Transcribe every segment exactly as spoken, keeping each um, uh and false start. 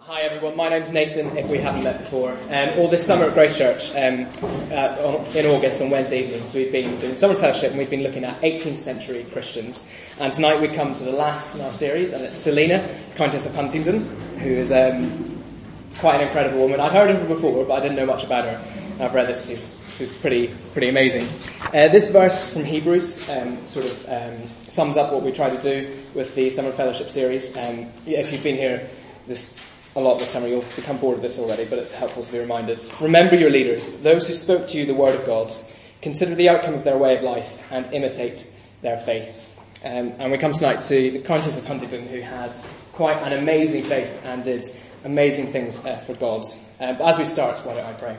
Hi everyone, my name's Nathan, if we haven't met before. Um, all this summer at Grace Church, um, uh, on, in August on Wednesday evenings, we've been doing summer fellowship and we've been looking at eighteenth century Christians. And tonight we come to the last in our series, and it's Selina, Countess of Huntingdon, who is um, quite an incredible woman. I'd heard of her before, but I didn't know much about her. I've read this, she's, she's pretty pretty amazing. Uh, this verse from Hebrews um, sort of um, sums up what we try to do with the summer fellowship series. Um, if you've been here this a lot this summer, you'll become bored of this already, but it's helpful to be reminded. Remember your leaders, those who spoke to you the word of God. Consider the outcome of their way of life and imitate their faith. Um, and we come tonight to the Countess of Huntingdon, who had quite an amazing faith and did amazing things uh, for God. Um, but as we start, why don't I pray?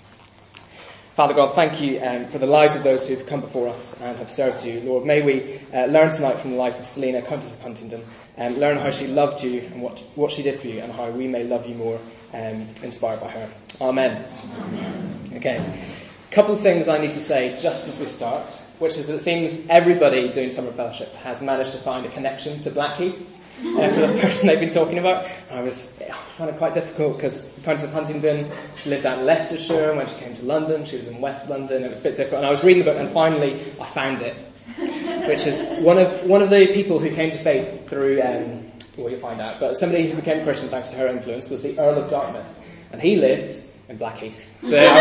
Father God, thank you um, for the lives of those who've come before us and have served you. Lord, may we uh, learn tonight from the life of Selina, Countess of Huntingdon, and learn how she loved you and what what she did for you, and how we may love you more, um, inspired by her. Amen. Amen. Okay. A couple of things I need to say just as we start, which is that it seems everybody doing summer fellowship has managed to find a connection to Blackheath. Uh, for the person they've been talking about. I was I found it quite difficult because the Countess of Huntingdon, she lived out in Leicestershire, and when she came to London, she was in West London. It was a bit difficult, and I was reading the book, and finally I found it, which is one of one of the people who came to faith through. Um, well, you'll find out, but somebody who became a Christian thanks to her influence was the Earl of Dartmouth, and he lived in Blackheath. So I've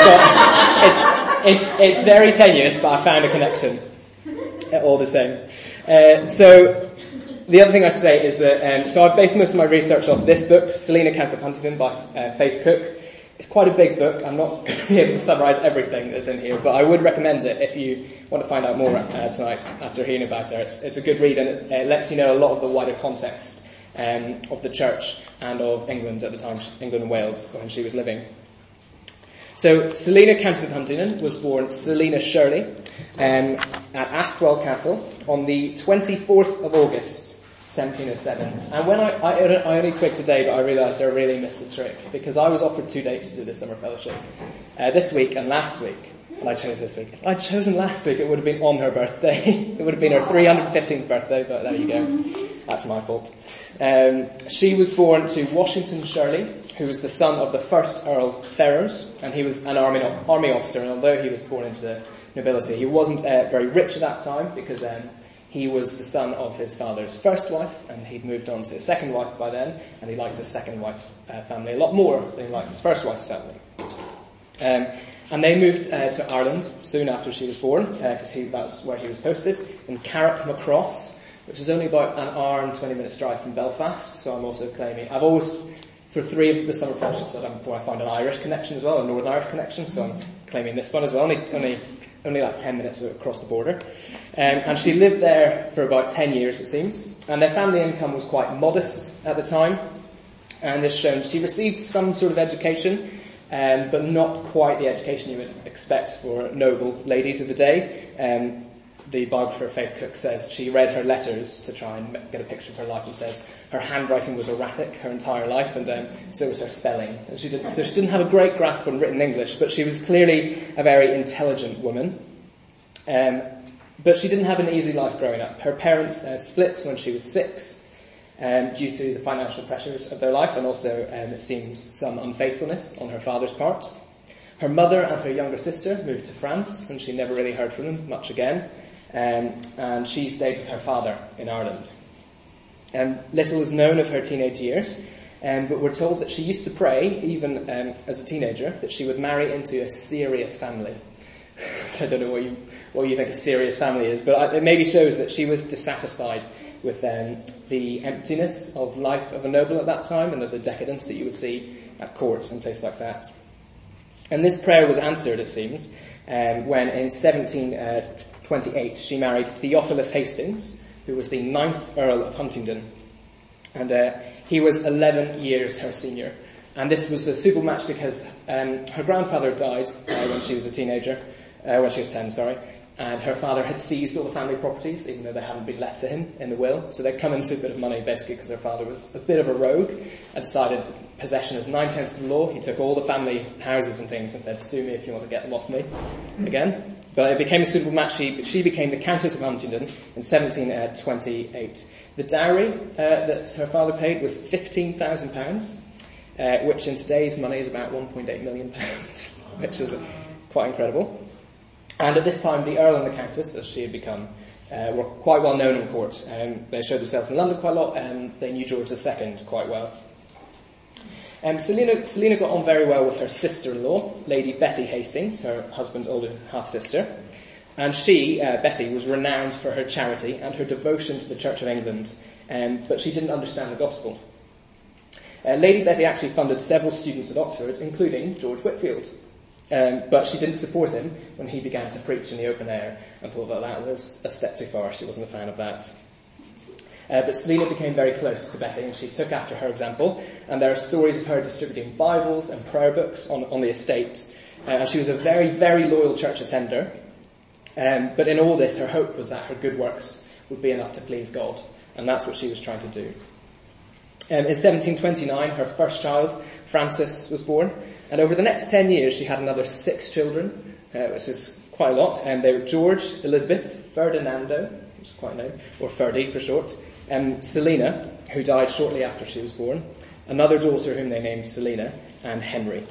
got, it's it's it's very tenuous, but I found a connection all the same. Uh, so. The other thing I should say is that, um, so I've based most of my research off this book, Selina, Countess of Huntingdon by uh, Faith Cook. It's quite a big book. I'm not going to be able to summarise everything that's in here, but I would recommend it if you want to find out more uh, tonight after hearing about her. It's, it's a good read, and it, it lets you know a lot of the wider context um, of the church and of England at the time, England and Wales, when she was living. So, Selina, Countess of Huntingdon, was born Selina Shirley um, at Astwell Castle on the twenty-fourth of August, seventeen oh seven. And when I, I, I only twigged today, but I realised I really missed a trick, because I was offered two dates to do this summer fellowship, uh, this week and last week, and I chose this week. If I'd chosen last week, it would have been on her birthday. It would have been her three hundred fifteenth birthday, but there you go. That's my fault. Um, she was born to Washington Shirley, who was the son of the first Earl Ferrers, and he was an army army officer, and although he was born into nobility, he wasn't uh, very rich at that time, because um, he was the son of his father's first wife, and he'd moved on to his second wife by then, and he liked his second wife's uh, family a lot more than he liked his first wife's family. Um, and they moved uh, to Ireland soon after she was born, because uh, that's where he was posted, in Carrickmacross, which is only about an hour and twenty minutes drive from Belfast. So I'm also claiming, I've always, for three of the summer fellowships I've done before, I found an Irish connection as well, a Northern Irish connection, so I'm claiming this one as well, only only only like ten minutes across the border. Um, and she lived there for about ten years, it seems, and their family income was quite modest at the time, and this shown she received some sort of education, um, but not quite the education you would expect for noble ladies of the day. Um, The biographer Faith Cook says she read her letters to try and get a picture of her life, and says her handwriting was erratic her entire life, and um, so was her spelling. And she didn't, so she didn't have a great grasp on written English, but she was clearly a very intelligent woman. Um, but she didn't have an easy life growing up. Her parents uh, split when she was six um, due to the financial pressures of their life, and also um, it seems some unfaithfulness on her father's part. Her mother and her younger sister moved to France, and she never really heard from them much again. Um, and she stayed with her father in Ireland. Um, little is known of her teenage years, um, but we're told that she used to pray, even um, as a teenager, that she would marry into a serious family. Which I don't know what you what you think a serious family is, but it maybe shows that she was dissatisfied with um, the emptiness of life of a noble at that time, and of the decadence that you would see at courts and places like that. And this prayer was answered, it seems, um, when in seventeen twenty-eight she married Theophilus Hastings, who was the ninth Earl of Huntingdon, and uh, he was eleven years her senior. And this was a suitable match because um, her grandfather died uh, when she was a teenager, uh, when she was ten, sorry, and her father had seized all the family properties, even though they hadn't been left to him in the will. So they'd come into a bit of money, basically, because her father was a bit of a rogue and decided possession is nine-tenths of the law. He took all the family houses and things and said, sue me if you want to get them off me again. But it became a suitable match. She, she became the Countess of Huntingdon in seventeen twenty-eight. The dowry uh, that her father paid was fifteen thousand pounds. uh, which in today's money is about one point eight million pounds, which is quite incredible. And at this time, the Earl and the Countess, as she had become, uh, were quite well known in court. Um, they showed themselves in London quite a lot, and they knew George the Second quite well. Um, Selina, Selina got on very well with her sister-in-law, Lady Betty Hastings, her husband's older half-sister. And she, uh, Betty, was renowned for her charity and her devotion to the Church of England, um, but she didn't understand the gospel. Uh, Lady Betty actually funded several students at Oxford, including George Whitefield. Um, but she didn't support him when he began to preach in the open air and thought that that was a step too far. She wasn't a fan of that. Uh, but Selina became very close to Betty, and she took after her example. And there are stories of her distributing Bibles and prayer books on, on the estate. Uh, and she was a very, very loyal church attender. Um, but in all this, her hope was that her good works would be enough to please God. And that's what she was trying to do. Um, in seventeen twenty-nine, her first child, Francis, was born. And over the next ten years, she had another six children, uh, which is quite a lot. And they were George, Elizabeth, Ferdinando, which is quite a name, or Ferdy for short, and Selina, who died shortly after she was born, another daughter whom they named Selina, and Henry.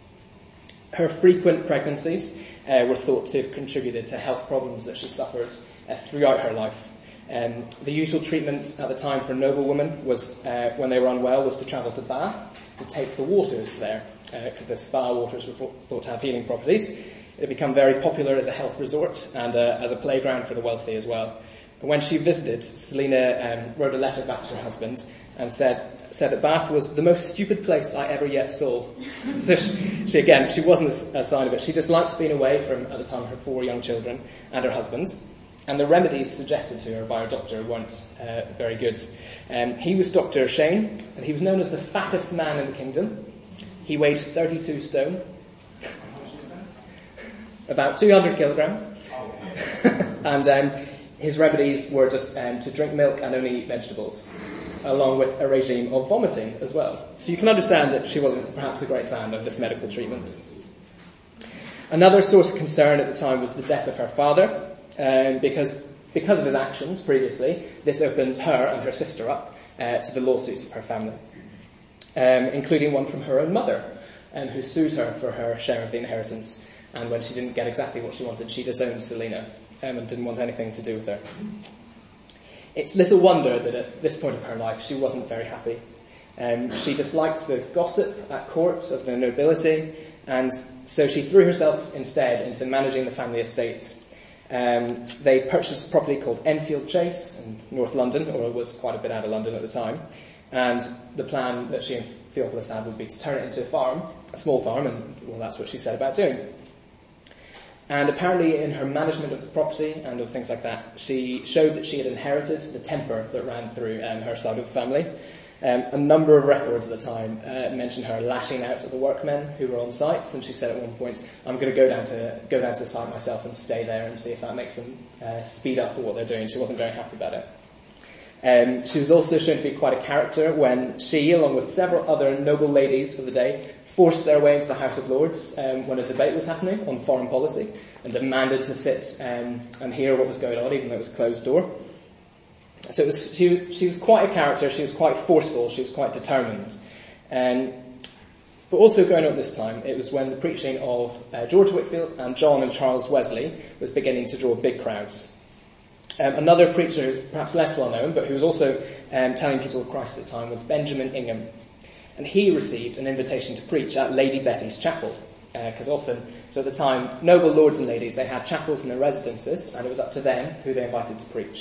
Her frequent pregnancies uh, were thought to have contributed to health problems that she suffered uh, throughout her life. Um, the usual treatment at the time for noblewomen was, uh, when they were unwell, was to travel to Bath to take the waters there, because uh, the spa waters were thought to have healing properties. It had become very popular as a health resort and uh, as a playground for the wealthy as well. And when she visited, Selina um, wrote a letter back to her husband and said said that Bath was the most stupid place I ever yet saw. So she, she again, she wasn't a, a sign of it. She just liked being away from, at the time, her four young children and her husband. And the remedies suggested to her by her doctor weren't uh, very good. Um, he was Doctor Shane, and he was known as the fattest man in the kingdom. He weighed thirty-two stone, about two hundred kilograms. and um, his remedies were just um, to drink milk and only eat vegetables, along with a regime of vomiting as well. So you can understand that she wasn't perhaps a great fan of this medical treatment. Another source of concern at the time was the death of her father, um, because because of his actions previously, this opened her and her sister up uh, to the lawsuits of her family, um, including one from her own mother, um, who sued her for her share of the inheritance. And when she didn't get exactly what she wanted, she disowned Selina um, and didn't want anything to do with her. It's little wonder that at this point of her life, she wasn't very happy. Um, she disliked the gossip at court of the nobility, and so she threw herself instead into managing the family estates. Um, they purchased a property called Enfield Chase in North London, or it was quite a bit out of London at the time. And the plan that she and Theophilus had would be to turn it into a farm, a small farm, and well, that's what she set about doing. And apparently in her management of the property and of things like that, she showed that she had inherited the temper that ran through um, her side of the family. Um, a number of records at the time uh, mentioned her lashing out at the workmen who were on site, and she said at one point, I'm going to go down to go down to the site myself and stay there and see if that makes them uh, speed up what they're doing. She wasn't very happy about it. Um, she was also shown to be quite a character when she, along with several other noble ladies of the day, forced their way into the House of Lords um, when a debate was happening on foreign policy and demanded to sit um, and hear what was going on, even though it was closed door. So it was, she, she was quite a character, she was quite forceful, she was quite determined. Um, but also going on at this time, it was when the preaching of uh, George Whitefield and John and Charles Wesley was beginning to draw big crowds. Um, another preacher, perhaps less well known, but who was also um, telling people of Christ at the time, was Benjamin Ingham. And he received an invitation to preach at Lady Betty's chapel. Because uh, often, so at the time, noble lords and ladies, they had chapels in their residences, and it was up to them who they invited to preach.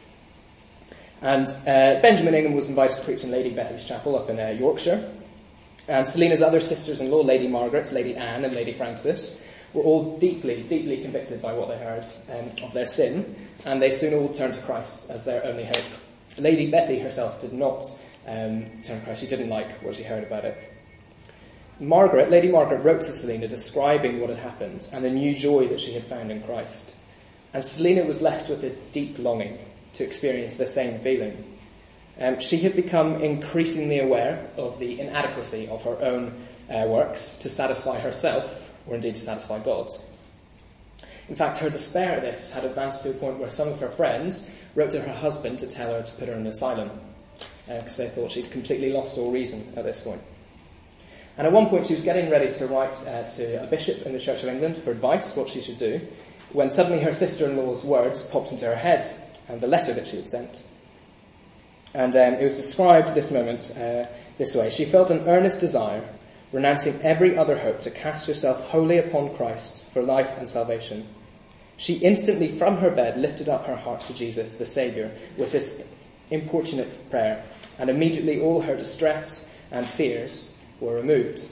And uh, Benjamin Ingham was invited to preach in Lady Betty's chapel up in uh, Yorkshire. And Selina's other sisters-in-law, Lady Margaret, Lady Anne, and Lady Frances, were all deeply, deeply convicted by what they heard um, of their sin, and they soon all turned to Christ as their only hope. Lady Betty herself did not um, turn to Christ. She didn't like what she heard about it. Margaret, Lady Margaret, wrote to Selina describing what had happened and the new joy that she had found in Christ. And Selina was left with a deep longing to experience the same feeling. Um, she had become increasingly aware of the inadequacy of her own uh, works to satisfy herself, or indeed to satisfy God. In fact, her despair at this had advanced to a point where some of her friends wrote to her husband to tell her to put her in an asylum, because uh, they thought she'd completely lost all reason at this point. And at one point she was getting ready to write uh, to a bishop in the Church of England for advice, what she should do, when suddenly her sister-in-law's words popped into her head, and the letter that she had sent. And um, it was described, this moment, uh, this way. She felt an earnest desire, renouncing every other hope, to cast herself wholly upon Christ for life and salvation. She instantly from her bed lifted up her heart to Jesus, the Saviour, with this importunate prayer, and immediately all her distress and fears were removed.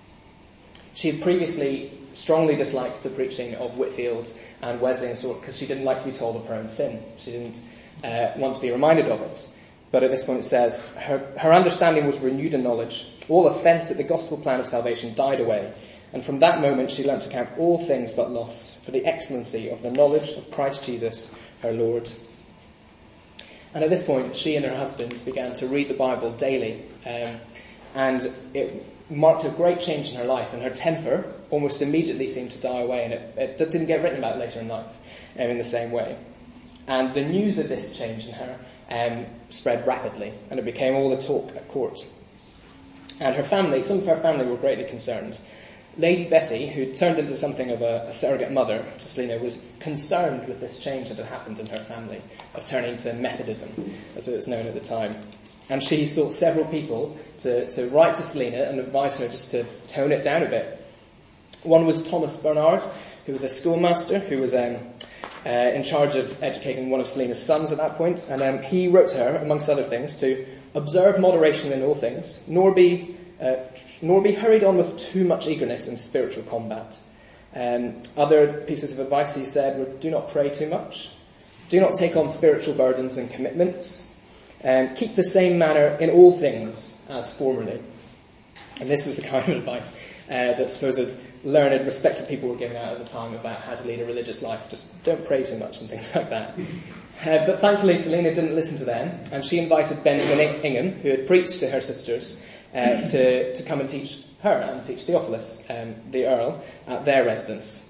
She had previously strongly disliked the preaching of Whitefield and Wesley and so on, because she didn't like to be told of her own sin. She didn't uh, want to be reminded of it. But at this point it says, her, her understanding was renewed in knowledge. All offence at the gospel plan of salvation died away. And from that moment she learnt to count all things but loss for the excellency of the knowledge of Christ Jesus, her Lord. And at this point, she and her husband began to read the Bible daily. Um, and it marked a great change in her life. And her temper almost immediately seemed to die away. And it, it didn't get written about later in life um, in the same way. And the news of this change in her um, spread rapidly. And it became all the talk at court. And her family, some of her family were greatly concerned. Lady Betty, who turned into something of a, a surrogate mother to Selina, was concerned with this change that had happened in her family, of turning to Methodism, as it was known at the time. And she sought several people to, to write to Selina and advise her just to tone it down a bit. One was Thomas Bernard, who was a schoolmaster, who was um, uh, in charge of educating one of Selina's sons at that point. And um, he wrote to her, amongst other things, to observe moderation in all things, nor be Uh, nor be hurried on with too much eagerness in spiritual combat. Um, other pieces of advice he said were, do not pray too much. Do not take on spiritual burdens and commitments. Um, keep the same manner in all things as formerly. And this was the kind of advice uh, that supposed learned, respected people were giving out at the time about how to lead a religious life. Just don't pray too much and things like that. Uh, but thankfully Selina didn't listen to them, and she invited Benjamin Ingham, who had preached to her sisters, Uh, to, to come and teach her and teach Theophilus, um, the Earl, at their residence.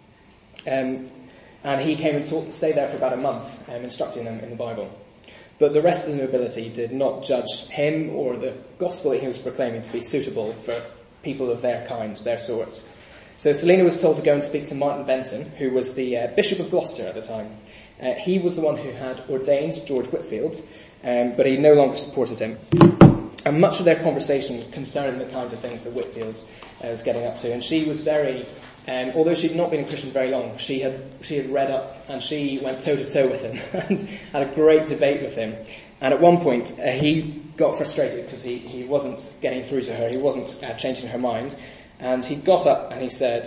Um, and he came and taught, stayed there for about a month, um, instructing them in the Bible. But the rest of the nobility did not judge him or the gospel that he was proclaiming to be suitable for people of their kind, their sort. So Selina was told to go and speak to Martin Benson, who was the uh, Bishop of Gloucester at the time. Uh, he was the one who had ordained George Whitefield, um, but he no longer supported him. And much of their conversation concerned the kinds of things that Whitefield uh, was getting up to. And she was very, um, although she'd not been a Christian very long, she had she had read up and she went toe-to-toe with him and had a great debate with him. And at one point, uh, he got frustrated because he, he wasn't getting through to her. He wasn't uh, changing her mind. And he got up and he said,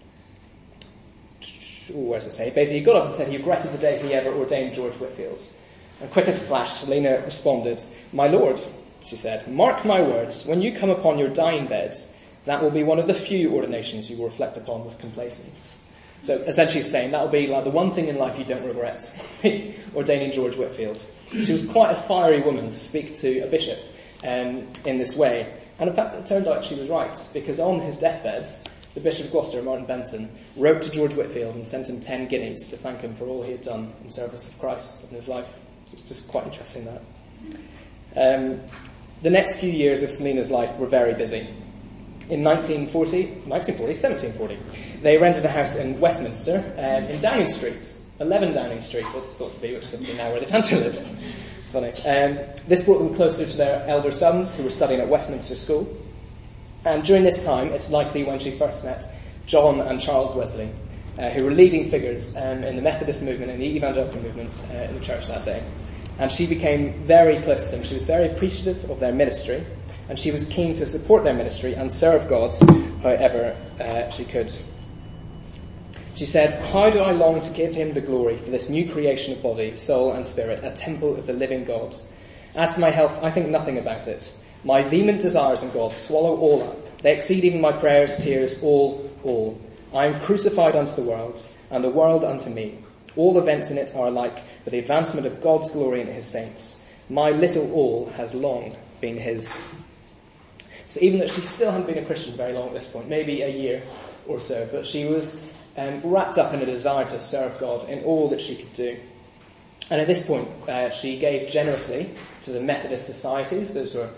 ooh, where does it say? Basically, he got up and said he regretted the day he ever ordained George Whitefield. And quick as a flash, Selina responded, "My lord," she said, "mark my words, when you come upon your dying beds, that will be one of the few ordinations you will reflect upon with complacence." So essentially saying that will be like the one thing in life you don't regret, ordaining George Whitefield. She was quite a fiery woman to speak to a bishop um, in this way. And in fact, it turned out she was right, because on his deathbed, the Bishop of Gloucester, Martin Benson, wrote to George Whitefield and sent him ten guineas to thank him for all he had done in service of Christ in his life. So it's just quite interesting that. Um, The next few years of Selina's life were very busy. In nineteen forty, nineteen forty, seventeen forty, they rented a house in Westminster, um, in Downing Street, eleven Downing Street, it's thought to be, which is obviously now where the Tanter lives. It's funny. Um, this brought them closer to their elder sons, who were studying at Westminster School. And during this time, it's likely when she first met John and Charles Wesley, uh, who were leading figures um, in the Methodist movement and the Evangelical movement uh, in the church that day. And she became very close to them. She was very appreciative of their ministry, and she was keen to support their ministry and serve God however uh, she could. She said, "How do I long to give him the glory for this new creation of body, soul and spirit, a temple of the living God. As to my health, I think nothing about it. My vehement desires in God swallow all up. They exceed even my prayers, tears, all, all. I am crucified unto the world, and the world unto me. All events in it are alike for the advancement of God's glory and his saints. My little all has long been his." So even though she still hadn't been a Christian very long at this point, maybe a year or so, but she was um, wrapped up in a desire to serve God in all that she could do. And at this point, uh, she gave generously to the Methodist societies. Those were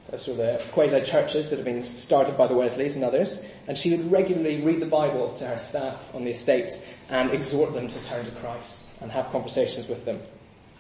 those were the quasi-churches that had been started by the Wesleys and others, and she would regularly read the Bible to her staff on the estate and exhort them to turn to Christ and have conversations with them.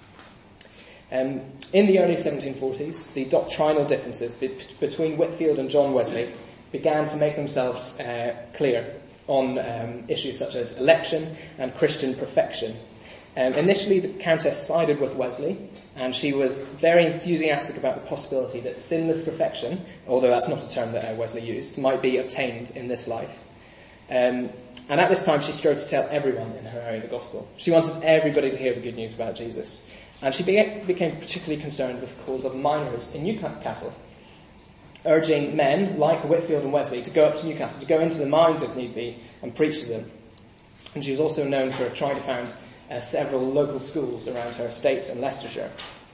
Um, in the early seventeen forties, the doctrinal differences be- between Whitefield and John Wesley began to make themselves uh, clear on um, issues such as election and Christian perfection. Um, initially, the Countess sided with Wesley, and she was very enthusiastic about the possibility that sinless perfection, although that's not a term that uh, Wesley used, might be obtained in this life. Um, and at this time, she strove to tell everyone in her area the gospel. She wanted everybody to hear the good news about Jesus. And she be- became particularly concerned with the cause of miners in Newcastle, urging men like Whitefield and Wesley to go up to Newcastle, to go into the mines if need be, and preach to them. And she was also known for trying to found uh, several local schools around her estate in Leicestershire.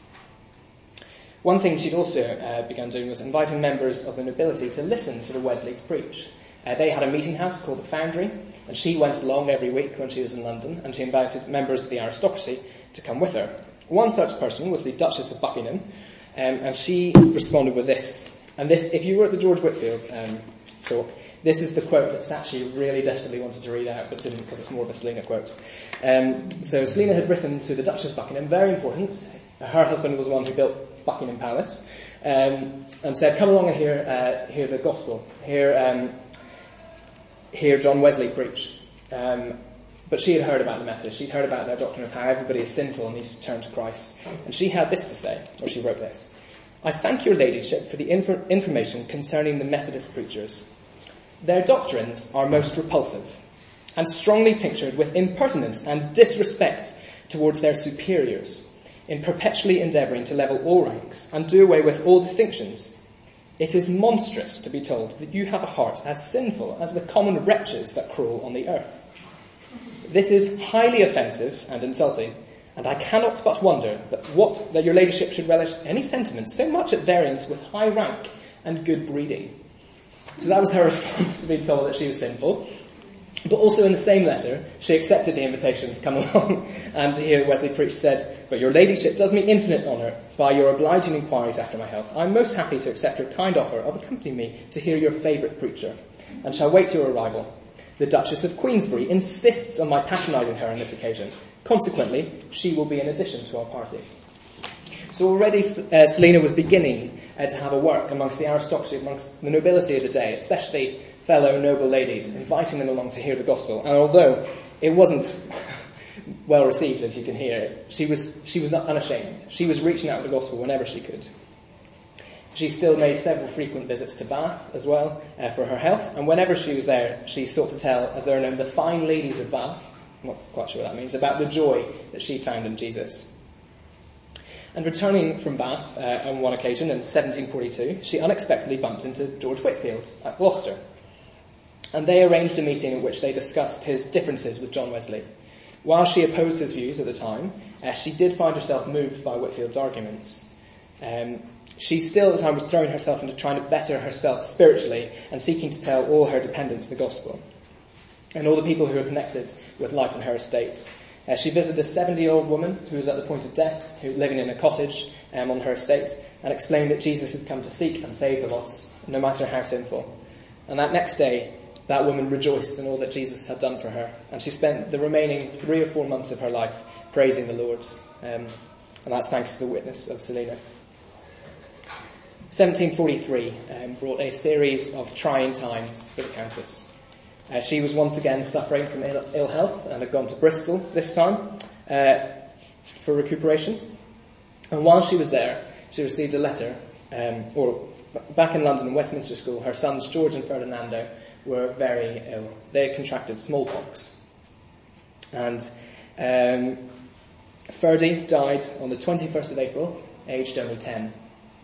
One thing she'd also uh, begun doing was inviting members of the nobility to listen to the Wesleys preach. Uh, they had a meeting house called the Foundry, and she went along every week when she was in London, and she invited members of the aristocracy to come with her. One such person was the Duchess of Buckingham, um, and she responded with this. And this, if you were at the George Whitefield um, talk, this is the quote that Sachi really desperately wanted to read out, but didn't because it's more of a Selina quote. Um, so Selina had written to the Duchess of Buckingham, very important. Her husband was the one who built Buckingham Palace, um, and said, "Come along and hear uh, hear the gospel, hear um, hear John Wesley preach." Um, But she had heard about the Methodists. She'd heard about their doctrine of how everybody is sinful and needs to turn to Christ. And she had this to say, or she wrote this: "I thank your ladyship for the inf- information concerning the Methodist preachers. Their doctrines are most repulsive and strongly tinctured with impertinence and disrespect towards their superiors, in perpetually endeavouring to level all ranks and do away with all distinctions. It is monstrous to be told that you have a heart as sinful as the common wretches that crawl on the earth. This is highly offensive and insulting, and I cannot but wonder that what that your ladyship should relish any sentiment so much at variance with high rank and good breeding." So that was her response to being told that she was sinful. But also in the same letter, she accepted the invitation to come along and to hear Wesley preach. Said, "But your ladyship does me infinite honour by your obliging inquiries after my health. I am most happy to accept your kind offer of accompanying me to hear your favourite preacher, and shall wait your arrival. The Duchess of Queensberry insists on my patronising her on this occasion. Consequently, she will be an addition to our party." So already uh, Selina was beginning uh, to have a work amongst the aristocracy, amongst the nobility of the day, especially fellow noble ladies, inviting them along to hear the gospel. And although it wasn't well received, as you can hear, she was she was not unashamed. She was reaching out with the gospel whenever she could. She still made several frequent visits to Bath as well uh, for her health, and whenever she was there, she sought to tell, as they are known, the fine ladies of Bath, I'm not quite sure what that means, about the joy that she found in Jesus. And returning from Bath uh, on one occasion in seventeen forty-two, she unexpectedly bumped into George Whitefield at Gloucester, and they arranged a meeting in which they discussed his differences with John Wesley. While she opposed his views at the time, uh, she did find herself moved by Whitefield's arguments. Um, She still at the time was throwing herself into trying to better herself spiritually and seeking to tell all her dependents the gospel and all the people who were connected with life on her estate. Uh, she visited a seventy-year-old woman who was at the point of death, who was living in a cottage um, on her estate, and explained that Jesus had come to seek and save the lost, no matter how sinful. And that next day, that woman rejoiced in all that Jesus had done for her, and she spent the remaining three or four months of her life praising the Lord. Um, and that's thanks to the witness of Selina. seventeen forty-three um, brought a series of trying times for the Countess. Uh, she was once again suffering from ill, ill health and had gone to Bristol this time uh, for recuperation. And while she was there, she received a letter, um, or back in London in Westminster School, her sons George and Ferdinando were very ill. They had contracted smallpox. And um, Ferdy died on the twenty-first of April, aged only ten.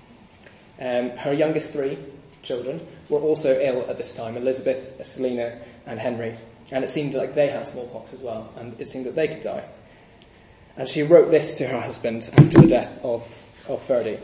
Um, her youngest three children were also ill at this time, Elizabeth, Selina and Henry, and it seemed like they had smallpox as well, and it seemed that they could die. And she wrote this to her husband after the death of, of Ferdy.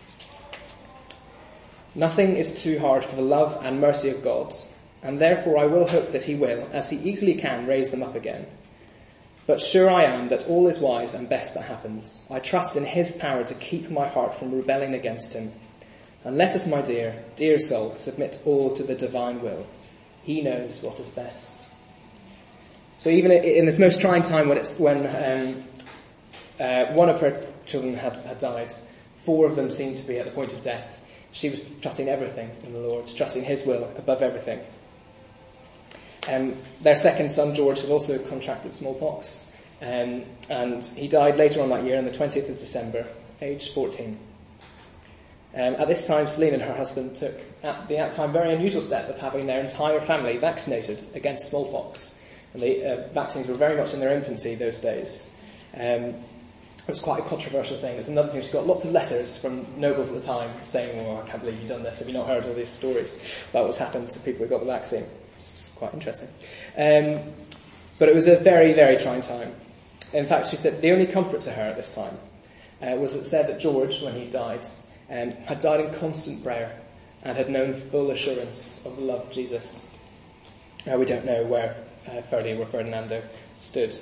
"Nothing is too hard for the love and mercy of God, and therefore I will hope that he will, as he easily can, raise them up again. But sure I am that all is wise and best that happens. I trust in his power to keep my heart from rebelling against him. And let us, my dear, dear soul, submit all to the divine will. He knows what is best. So even in this most trying time when it's when um, uh, one of her children had, had died, four of them seemed to be at the point of death, she was trusting everything in the Lord, trusting his will above everything. Um, their second son, George, had also contracted smallpox, um, and he died later on that year on the twentieth of December, aged fourteen. Um, at this time, Selina and her husband took, at the at time, very unusual step of having their entire family vaccinated against smallpox. And the uh, vaccines were very much in their infancy those days. Um, it was quite a controversial thing. It was another thing. She got lots of letters from nobles at the time saying, "Oh, I can't believe you've done this. Have you not heard all these stories about what's happened to people who got the vaccine?" It's quite interesting. Um, but it was a very, very trying time. In fact, she said the only comfort to her at this time uh, was it said that George, when he died, um, had died in constant prayer and had known full assurance of the love of Jesus. Uh, we don't know where uh, Ferdy or Ferdinando stood.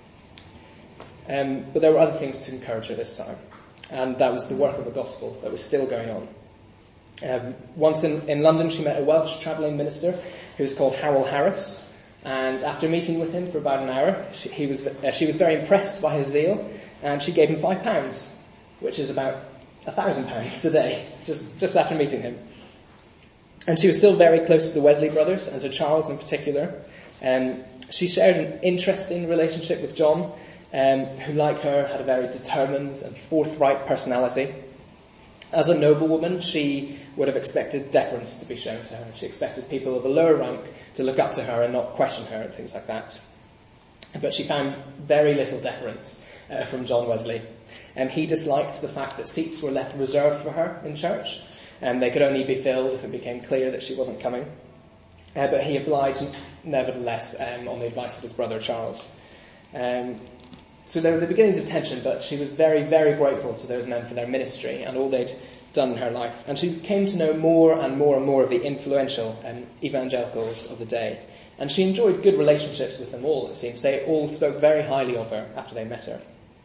Um, but there were other things to encourage her this time, and that was the work of the gospel that was still going on. Um, once in, in London, she met a Welsh travelling minister who was called Howell Harris, and after meeting with him for about an hour, she, he was, uh, she was very impressed by his zeal, and she gave him five pounds, which is about a thousand pounds today, just, just after meeting him. And she was still very close to the Wesley brothers, and to Charles in particular. Um, she shared an interesting relationship with John, um, who, like her, had a very determined and forthright personality. As a noblewoman, she would have expected deference to be shown to her. She expected people of a lower rank to look up to her and not question her and things like that. But she found very little deference uh, from John Wesley. And he disliked the fact that seats were left reserved for her in church, and they could only be filled if it became clear that she wasn't coming. Uh, but he obliged, nevertheless, um, on the advice of his brother Charles. Um, so there were the beginnings of tension, but she was very, very grateful to those men for their ministry and all they'd done in her life. And she came to know more and more and more of the influential um, evangelicals of the day. And she enjoyed good relationships with them all, it seems. They all spoke very highly of her after they met her.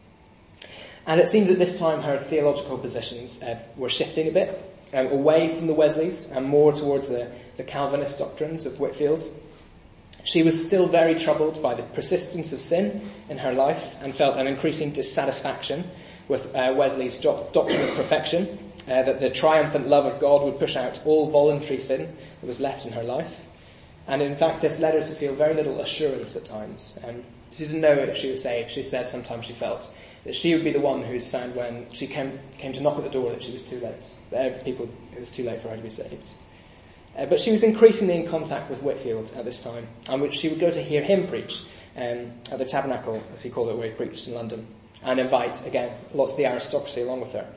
And it seems at this time her theological positions uh, were shifting a bit, um, away from the Wesleys and more towards the, the Calvinist doctrines of Whitefield. She was still very troubled by the persistence of sin in her life and felt an increasing dissatisfaction with uh, Wesley's do- doctrine of perfection, uh, that the triumphant love of God would push out all voluntary sin that was left in her life. And in fact, this led her to feel very little assurance at times. Um, she didn't know if she was saved. She said sometimes she felt that she would be the one who's found when she came, came to knock at the door that she was too late. That people, it was too late for her to be saved. Uh, but she was increasingly in contact with Whitefield at this time, and which she would go to hear him preach um, at the Tabernacle, as he called it, where he preached in London, and invite, again, lots of the aristocracy along with her.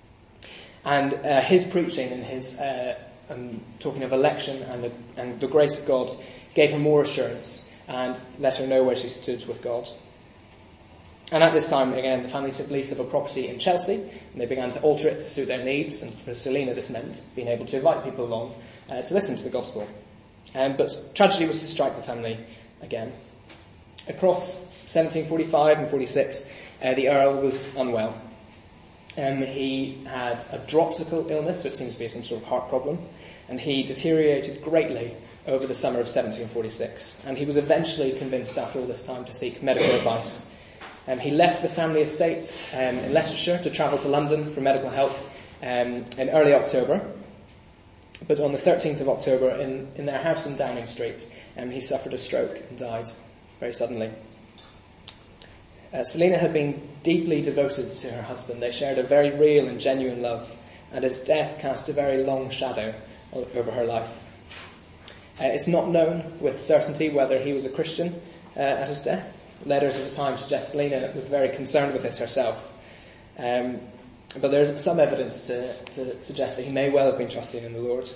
And uh, his preaching and his uh, um, talking of election and the, and the grace of God gave her more assurance and let her know where she stood with God. And at this time, again, the family took lease of a property in Chelsea, and they began to alter it to suit their needs. And for Selina, this meant being able to invite people along uh, to listen to the gospel. Um, but tragedy was to strike the family again. Across seventeen forty-five and forty-six, uh, the Earl was unwell. Um, he had a dropsical illness, which seems to be some sort of heart problem, and he deteriorated greatly over the summer of seventeen forty-six. And he was eventually convinced, after all this time, to seek medical advice. Um, he left the family estate um, in Leicestershire to travel to London for medical help um, in early October. But on the thirteenth of October, in, in their house in Downing Street, um, he suffered a stroke and died very suddenly. Uh, Selina had been deeply devoted to her husband. They shared a very real and genuine love, and his death cast a very long shadow over her life. Uh, it's not known with certainty whether he was a Christian uh, at his death. Letters at the time suggest Selina was very concerned with this herself. Um, but there's some evidence to, to suggest that he may well have been trusting in the Lord.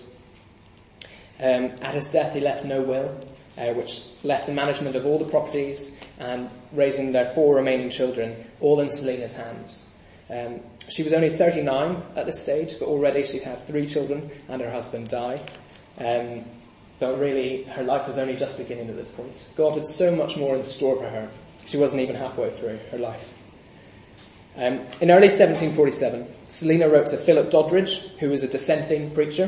Um, at his death, he left no will, uh, which left the management of all the properties and raising their four remaining children all in Selina's hands. Um, she was only thirty-nine at this stage, but already she'd had three children and her husband die. Um, But really, her life was only just beginning at this point. God had so much more in store for her. She wasn't even halfway through her life. Um, in early seventeen forty-seven, Selina wrote to Philip Doddridge, who was a dissenting preacher.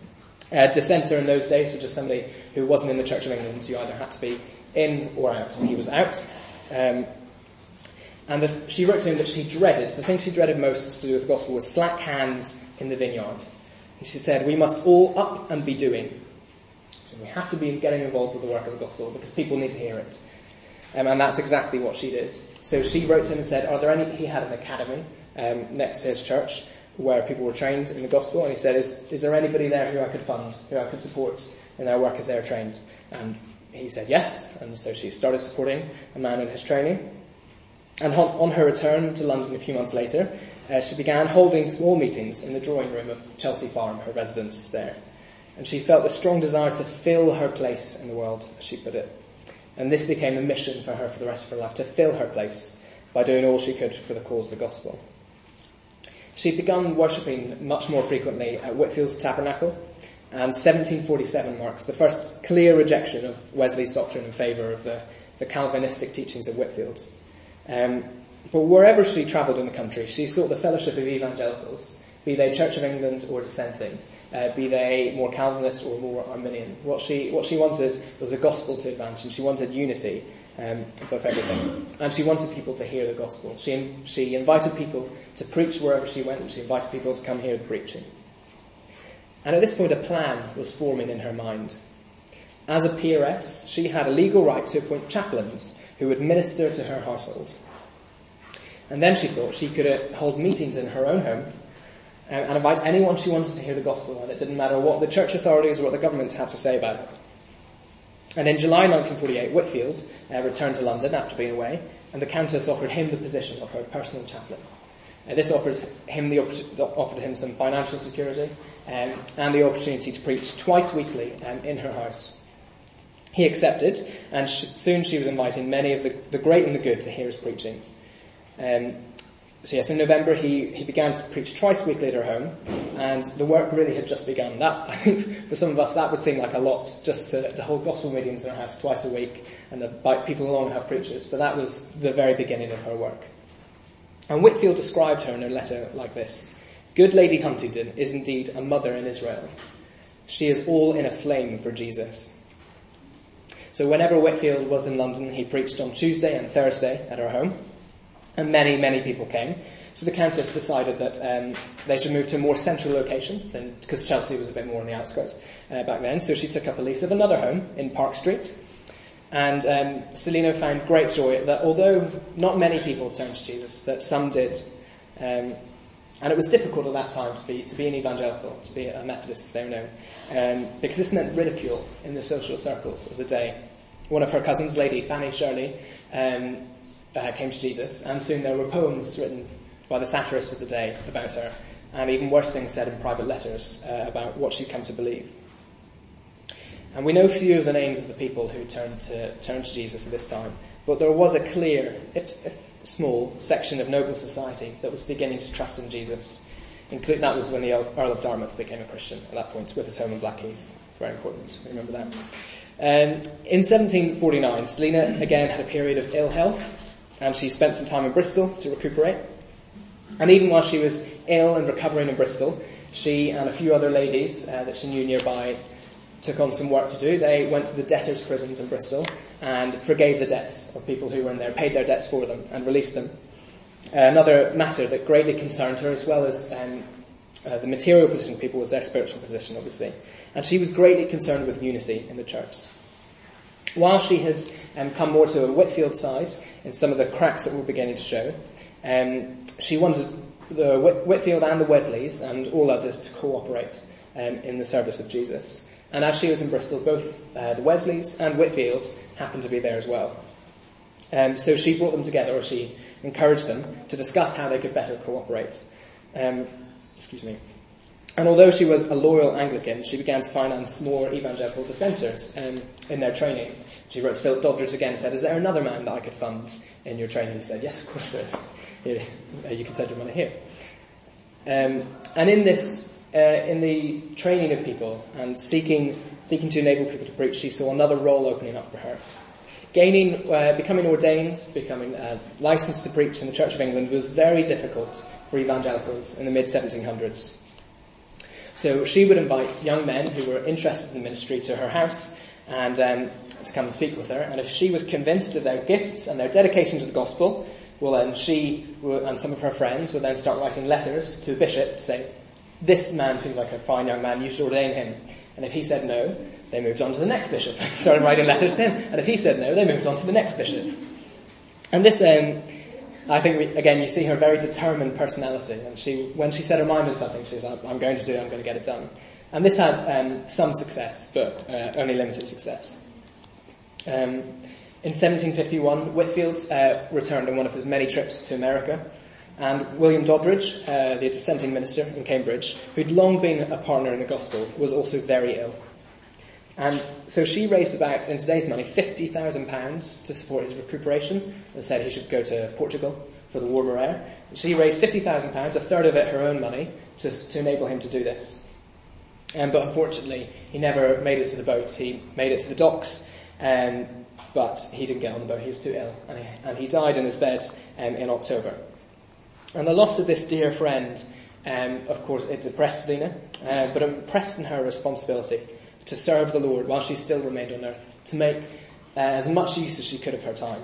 A dissenter in those days was just somebody who wasn't in the Church of England. You either had to be in or out, and he was out. Um, and the, she wrote to him that she dreaded, the thing she dreaded most to do with the gospel was slack hands in the vineyard. And she said, we must all up and be doing. So we have to be getting involved with the work of the gospel because people need to hear it. Um, and that's exactly what she did. So she wrote to him and said, are there any, he had an academy um, next to his church where people were trained in the gospel, and he said, is, is there anybody there who I could fund, who I could support in their work as they're trained? And he said yes, and so she started supporting a man in his training. And on, on her return to London a few months later, uh, she began holding small meetings in the drawing room of Chelsea Farm, her residence there. And she felt a strong desire to fill her place in the world, as she put it. And this became the mission for her for the rest of her life, to fill her place by doing all she could for the cause of the gospel. She'd begun worshipping much more frequently at Whitfield's Tabernacle, and seventeen forty-seven marks the first clear rejection of Wesley's doctrine in favour of the, the Calvinistic teachings of Whitfield. Um, but wherever she travelled in the country, she sought the fellowship of evangelicals, be they Church of England or dissenting, uh, be they more Calvinist or more Arminian. What she what she wanted was a gospel to advance, and she wanted unity um, above everything. And she wanted people to hear the gospel. She she invited people to preach wherever she went, and she invited people to come hear the preaching. And at this point, a plan was forming in her mind. As a peeress, she had a legal right to appoint chaplains who would minister to her household. And then she thought she could uh, hold meetings in her own home um, and invite anyone she wanted to hear the gospel, and it didn't matter what the church authorities or what the government had to say about it. And in July nineteen forty-eight, Whitfield uh, returned to London after being away, and the Countess offered him the position of her personal chaplain. Uh, this offered him the offered him some financial security um, and the opportunity to preach twice weekly um, in her house. He accepted, and sh- soon she was inviting many of the, the great and the good to hear his preaching. Um, so yes, in November he, he began to preach twice weekly at her home, and the work really had just begun. That, I think, for some of us, that would seem like a lot, just to, to hold gospel meetings in her house twice a week and invite people along and have preachers. But that was the very beginning of her work. And Whitfield described her in a letter like this: "Good Lady Huntingdon is indeed a mother in Israel. She is all in a flame for Jesus." So whenever Whitfield was in London, he preached on Tuesday and Thursday at her home, and many, many people came. So the Countess decided that um, they should move to a more central location, than, because Chelsea was a bit more on the outskirts uh, back then. So she took up a lease of another home in Park Street. And um, Selina found great joy that although not many people turned to Jesus, that some did. Um, and it was difficult at that time to be to be an evangelical, to be a Methodist, as they were known, um, because this meant ridicule in the social circles of the day. One of her cousins, Lady Fanny Shirley, um, uh, came to Jesus, and soon there were poems written by the satirists of the day about her, and even worse things said in private letters uh, about what she'd come to believe. And we know few of the names of the people who turned to turned to Jesus at this time, but there was a clear, if, if small, section of noble society that was beginning to trust in Jesus. Include, that was when the Earl of Dartmouth became a Christian at that point, with his home in Blackheath. Very important, remember that. Um, in seventeen forty-nine, Selina again had a period of ill health, and she spent some time in Bristol to recuperate. And even while she was ill and recovering in Bristol, she and a few other ladies uh, that she knew nearby took on some work to do. They went to the debtors' prisons in Bristol and forgave the debts of people who were in there, paid their debts for them and released them. Uh, another matter that greatly concerned her, as well as um, uh, the material position of people, was their spiritual position, obviously. And she was greatly concerned with unity in the church. While she had um, come more to a Whitfield side in some of the cracks that were beginning to show, um, she wanted the Whit- Whitfield and the Wesleys and all others to cooperate um, in the service of Jesus. And as she was in Bristol, both uh, the Wesleys and Whitfields happened to be there as well. Um, so she brought them together, or she encouraged them to discuss how they could better cooperate. Um, excuse me. And although she was a loyal Anglican, she began to finance more evangelical dissenters um, in their training. She wrote to Philip Doddridge again and said, "Is there another man that I could fund in your training?" He said, "Yes, of course there is. Here, you can send your money here." Um, and in this Uh, in the training of people and seeking seeking to enable people to preach, she saw another role opening up for her. gaining, uh, becoming ordained, becoming uh, licensed to preach in the Church of England was very difficult for evangelicals in the mid seventeen hundreds. So she would invite young men who were interested in the ministry to her house and um, to come and speak with her. And if she was convinced of their gifts and their dedication to the gospel, well then she and some of her friends would then start writing letters to the bishop to say, this man seems like a fine young man, you should ordain him. And if he said no, they moved on to the next bishop and started writing letters to him. And if he said no, they moved on to the next bishop. And this, um, I think, we, again, you see her very determined personality. And she, when she set her mind on something, she was like, I'm going to do it, I'm going to get it done. And this had um, some success, but uh, only limited success. Um, in seventeen fifty-one, Whitefield uh, returned on one of his many trips to America. And William Doddridge, uh, the dissenting minister in Cambridge, who'd long been a partner in the gospel, was also very ill. And so she raised about, in today's money, fifty thousand pounds to support his recuperation and said he should go to Portugal for the warmer air. She raised fifty thousand pounds, a third of it her own money, to, to enable him to do this. Um, but unfortunately, he never made it to the boat. He made it to the docks, um, but he didn't get on the boat. He was too ill. And he, and he died in his bed um, in October. And the loss of this dear friend, um, of course, it depressed Selina, uh, but impressed in her responsibility to serve the Lord while she still remained on earth, to make uh, as much use as she could of her time.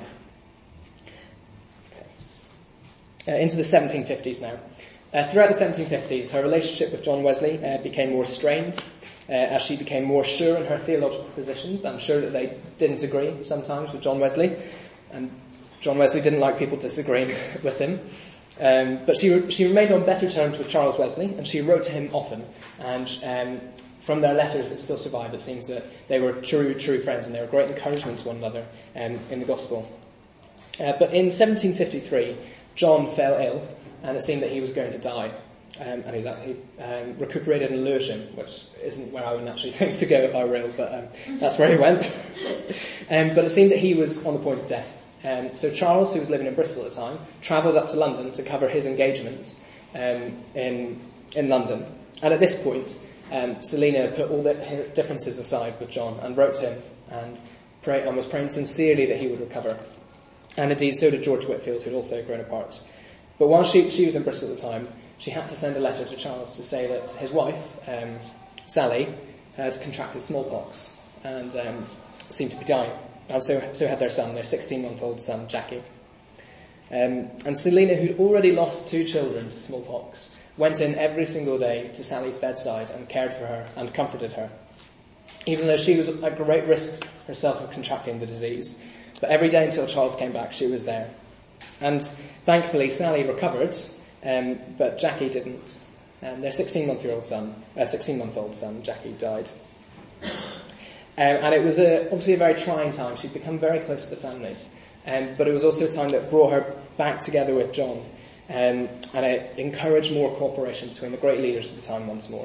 Okay. Uh, into the seventeen fifties now. Uh, throughout the seventeen fifties, her relationship with John Wesley uh, became more strained uh, as she became more sure in her theological positions. I'm sure that they didn't agree sometimes with John Wesley, and John Wesley didn't like people disagreeing with him. Um, but she re- she remained on better terms with Charles Wesley, and she wrote to him often. And um, from their letters that still survive, it seems that they were true, true friends, and they were great encouragement to one another um, in the gospel. Uh, but in seventeen fifty-three, John fell ill, and it seemed that he was going to die. Um, and he's actually um, recuperated in Lewisham, which isn't where I would naturally think to go if I were ill, but um, that's where he went. um, but it seemed that he was on the point of death. Um, so Charles, who was living in Bristol at the time, travelled up to London to cover his engagements um, in in London. And at this point, um, Selina put all the her differences aside with John and wrote to him and, pray, and was praying sincerely that he would recover. And indeed, so did George Whitefield, who had also grown apart. But while she, she was in Bristol at the time, she had to send a letter to Charles to say that his wife, um, Sally, had contracted smallpox and um, seemed to be dying. And so, so had their son, their sixteen-month-old son, Jackie. Um, and Selina, who'd already lost two children to smallpox, went in every single day to Sally's bedside and cared for her and comforted her, even though she was at great risk herself of contracting the disease. But every day until Charles came back, she was there. And thankfully, Sally recovered, um, but Jackie didn't. Um, their sixteen-month-old son, uh, sixteen-month-old son, Jackie, died. Um, and it was a, obviously a very trying time. She'd become very close to the family. Um, but it was also a time that brought her back together with John. Um, and it encouraged more cooperation between the great leaders of the time once more.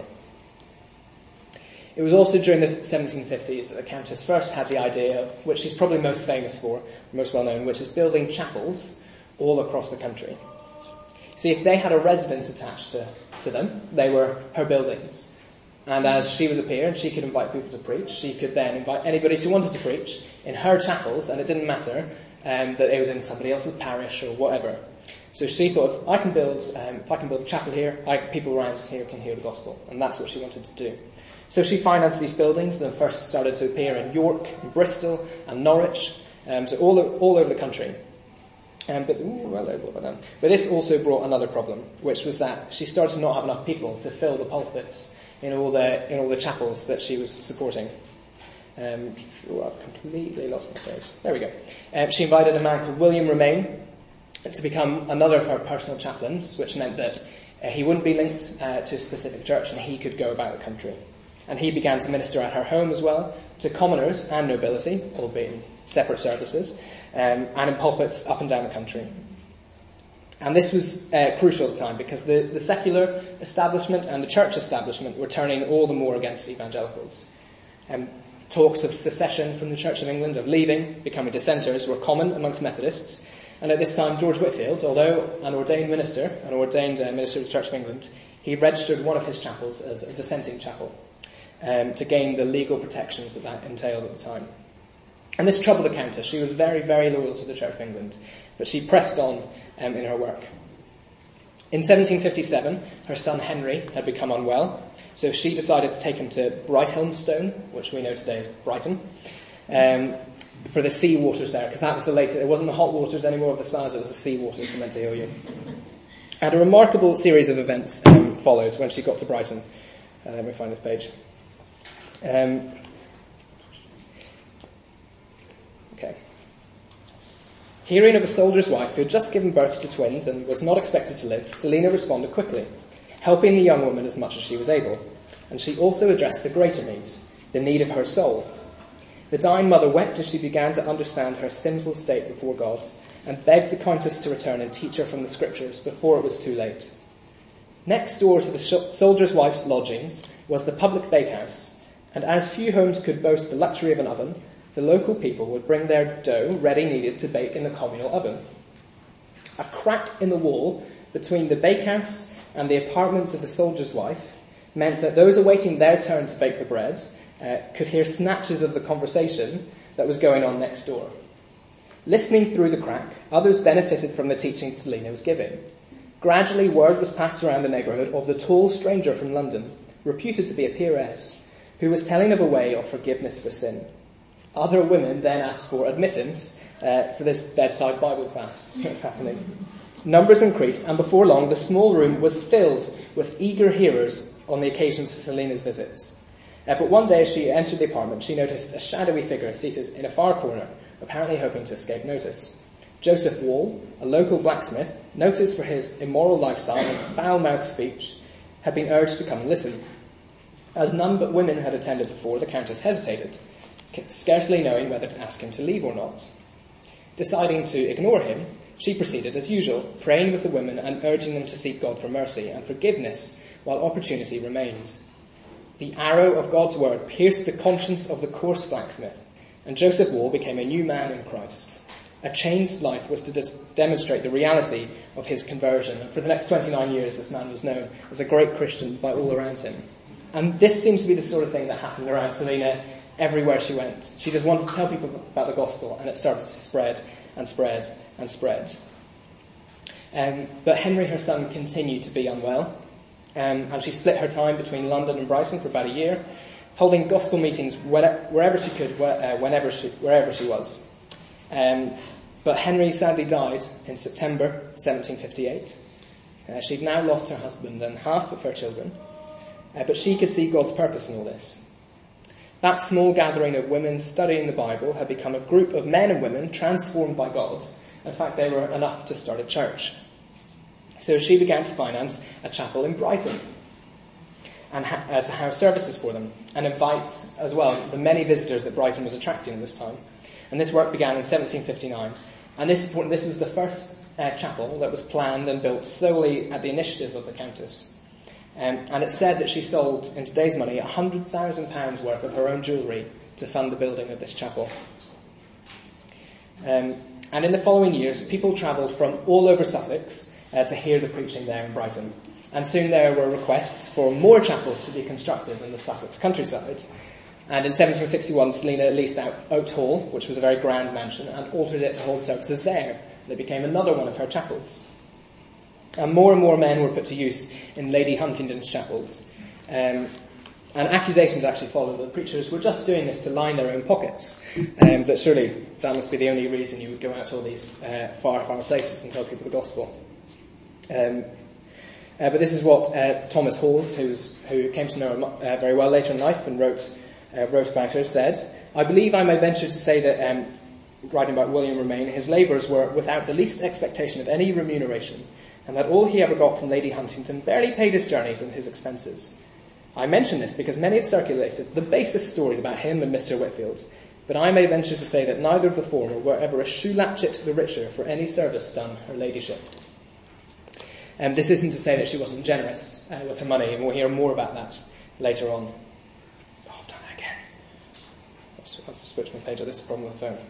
It was also during the seventeen fifties that the Countess first had the idea of, which she's probably most famous for, most well known, which is building chapels all across the country. See, if they had a residence attached to, to them, they were her buildings. And as she was a peer and she could invite people to preach, she could then invite anybody who wanted to preach in her chapels, and it didn't matter um, that it was in somebody else's parish or whatever. So she thought, if I can build, um, if I can build a chapel here, I, people around here can hear the gospel, and that's what she wanted to do. So she financed these buildings, and first started to appear in York, and Bristol, and Norwich, um, so all all over the country. Um, but, ooh, well, but this also brought another problem, which was that she started to not have enough people to fill the pulpits in all the in all the chapels that she was supporting. Um, oh, I've completely lost my page. There we go. Um, she invited a man called William Romaine to become another of her personal chaplains, which meant that uh, he wouldn't be linked uh, to a specific church and he could go about the country. And he began to minister at her home as well, to commoners and nobility, albeit in separate services, um, and in pulpits up and down the country. And this was uh, crucial at the time because the, the secular establishment and the church establishment were turning all the more against evangelicals. Um, talks of secession from the Church of England, of leaving, becoming dissenters, were common amongst Methodists. And at this time, George Whitefield, although an ordained minister, an ordained uh, minister of the Church of England, he registered one of his chapels as a dissenting chapel um, to gain the legal protections that that entailed at the time. And this troubled the Countess. She was very, very loyal to the Church of England, but she pressed on um, in her work. In seventeen fifty-seven, her son Henry had become unwell, so she decided to take him to Brighthelmstone, which we know today as Brighton, um, for the sea waters there, because that was the later, it wasn't the hot waters anymore of the spas, it was the sea waters that meant to heal you. And a remarkable series of events um, followed when she got to Brighton. Uh, let me find this page. Um, okay. Hearing of a soldier's wife who had just given birth to twins and was not expected to live, Selina responded quickly, helping the young woman as much as she was able. And she also addressed the greater needs, the need of her soul. The dying mother wept as she began to understand her sinful state before God, and begged the Countess to return and teach her from the Scriptures before it was too late. Next door to the sh- soldier's wife's lodgings was the public bakehouse, and as few homes could boast the luxury of an oven, the local people would bring their dough ready needed to bake in the communal oven. A crack in the wall between the bakehouse and the apartments of the soldier's wife meant that those awaiting their turn to bake the bread uh, could hear snatches of the conversation that was going on next door. Listening through the crack, others benefited from the teaching Selina was giving. Gradually, word was passed around the neighbourhood of the tall stranger from London, reputed to be a peeress, who was telling of a way of forgiveness for sin. Other women then asked for admittance uh, for this bedside Bible class that was happening. Numbers increased, and before long, the small room was filled with eager hearers on the occasions of Selina's visits. Uh, but one day, as she entered the apartment, she noticed a shadowy figure seated in a far corner, apparently hoping to escape notice. Joseph Wall, a local blacksmith, noted for his immoral lifestyle and foul-mouthed speech, had been urged to come and listen. As none but women had attended before, the Countess hesitated, scarcely knowing whether to ask him to leave or not. Deciding to ignore him, she proceeded as usual, praying with the women and urging them to seek God for mercy and forgiveness while opportunity remained. The arrow of God's word pierced the conscience of the coarse blacksmith, and Joseph Wall became a new man in Christ. A changed life was to dis- demonstrate the reality of his conversion, and for the next twenty-nine years this man was known as a great Christian by all around him. And this seems to be the sort of thing that happened around Selina everywhere she went. She just wanted to tell people about the gospel, and it started to spread and spread and spread. Um, but Henry, her son, continued to be unwell, um, and she split her time between London and Brighton for about a year, holding gospel meetings wherever she could, whenever she, wherever she was. Um, but Henry sadly died in September seventeen fifty-eight. Uh, she'd now lost her husband and half of her children, uh, but she could see God's purpose in all this. That small gathering of women studying the Bible had become a group of men and women transformed by God. In fact, they were enough to start a church. So she began to finance a chapel in Brighton and ha- uh, to house services for them, and invite as well the many visitors that Brighton was attracting at this time. And this work began in seventeen fifty-nine, and this this was the first uh, chapel that was planned and built solely at the initiative of the Countess. Um, and it's said that she sold, in today's money, one hundred thousand pounds worth of her own jewellery to fund the building of this chapel. Um, and in the following years, people travelled from all over Sussex uh, to hear the preaching there in Brighton. And soon there were requests for more chapels to be constructed in the Sussex countryside. And in seventeen sixty-one, Selina leased out Oat Hall, which was a very grand mansion, and altered it to hold services there. And it became another one of her chapels. And more and more men were put to use in Lady Huntingdon's chapels. Um, and accusations actually followed that the preachers were just doing this to line their own pockets. Um, but surely that must be the only reason you would go out to all these uh, far, far places and tell people the gospel. Um, uh, but this is what uh, Thomas Halls, who's, who came to know her uh, very well later in life and wrote uh, wrote about her, said, "I believe I may venture to say that, um, writing about William Romaine, his labours were without the least expectation of any remuneration, and that all he ever got from Lady Huntingdon barely paid his journeys and his expenses. I mention this because many have circulated the basest stories about him and Mister Whitfield, but I may venture to say that neither of the former were ever a shoe latchet the richer for any service done her ladyship." Um, this isn't to say that she wasn't generous uh, with her money, and we'll hear more about that later on. Oh, I've done that again. I've switched my page. Oh, this is a problem with the phone.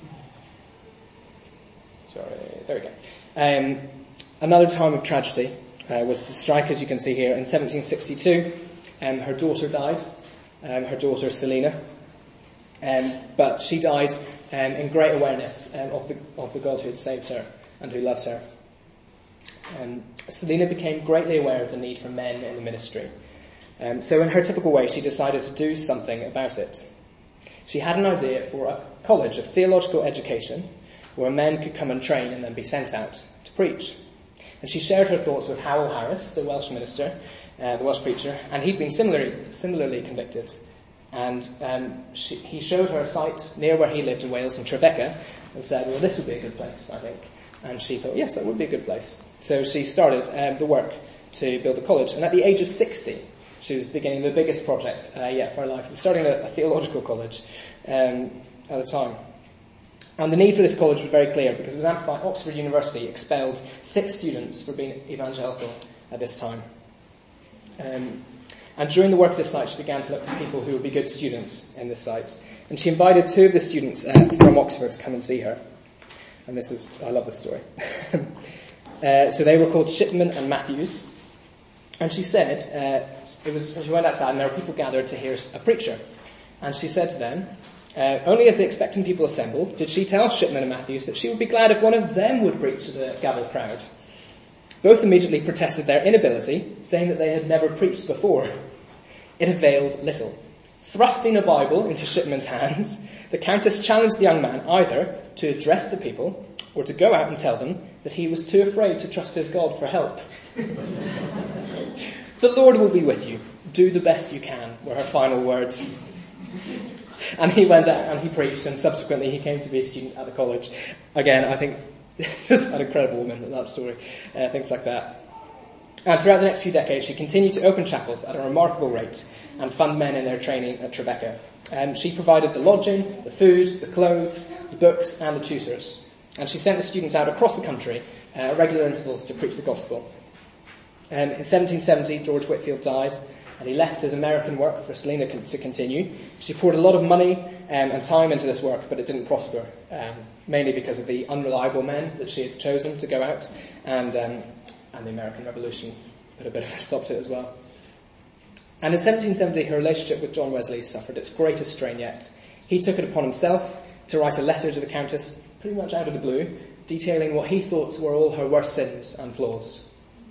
Sorry, there we go. Um, another time of tragedy uh, was to strike, as you can see here, in seventeen sixty-two. Um, her daughter died, um, her daughter Selina. Um, but she died um, in great awareness um, of the of the God who had saved her and who loved her. Um, Selina became greatly aware of the need for men in the ministry. Um, so in her typical way, she decided to do something about it. She had an idea for a college of theological education where men could come and train and then be sent out to preach. And she shared her thoughts with Howell Harris, the Welsh minister, uh, the Welsh preacher, and he'd been similarly, similarly convicted. And um, she, he showed her a site near where he lived in Wales, in Trevecca, and said, well, this would be a good place, I think. And she thought, yes, that would be a good place. So she started um, the work to build a college. And at the age of sixty, she was beginning the biggest project uh, yet for her life, starting a, a theological college um, at the time. And the need for this college was very clear because it was after Oxford University expelled six students for being evangelical at this time. Um, and during the work of this site, she began to look for people who would be good students in this site. And she invited two of the students uh, from Oxford to come and see her. And this is, I love this story. uh, so they were called Shipman and Matthews. And she said, uh, it was, she went outside and there were people gathered to hear a preacher. And she said to them, uh, only as the expectant people assembled did she tell Shipman and Matthews that she would be glad if one of them would preach to the gathered crowd. Both immediately protested their inability, saying that they had never preached before. It availed little. Thrusting a Bible into Shipman's hands, the Countess challenged the young man either to address the people or to go out and tell them that he was too afraid to trust his God for help. The Lord will be with you. Do the best you can, were her final words. And he went out and he preached, and subsequently he came to be a student at the college. Again, I think just an incredible woman in that story, uh, things like that. And throughout the next few decades, she continued to open chapels at a remarkable rate and fund men in their training at Trevecca. Um, she provided the lodging, the food, the clothes, the books, and the tutors. And she sent the students out across the country uh, at regular intervals to preach the gospel. Um, in seventeen seventy, George Whitefield died, and he left his American work for Selina to continue. She poured a lot of money um, and time into this work, but it didn't prosper, um, mainly because of the unreliable men that she had chosen to go out, and um, and the American Revolution put a bit of a stop to it as well. And in seventeen seventy, her relationship with John Wesley suffered its greatest strain yet. He took it upon himself to write a letter to the Countess, pretty much out of the blue, detailing what he thought were all her worst sins and flaws.